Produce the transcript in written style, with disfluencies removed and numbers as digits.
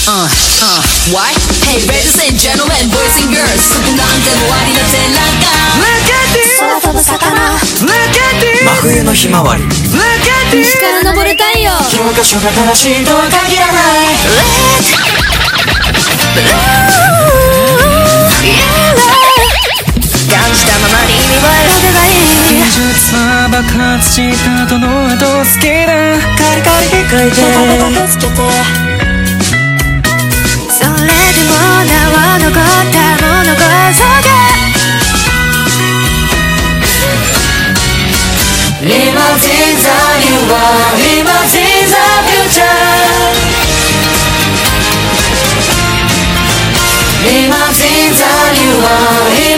What? Hey ladies and gentlemen, boys and girls 少なんでもありの背中 Look at this 空飛ぶ魚 Look at this 真冬のひまわり Look at this 西から昇る太陽教科書が正しいとは限らない 感じたままに見栄えるがいい技術は爆発した後の後好きだカリカリ書いてつけてそれでもなお残ったものこそが今人座には今人座フューチャー今人座には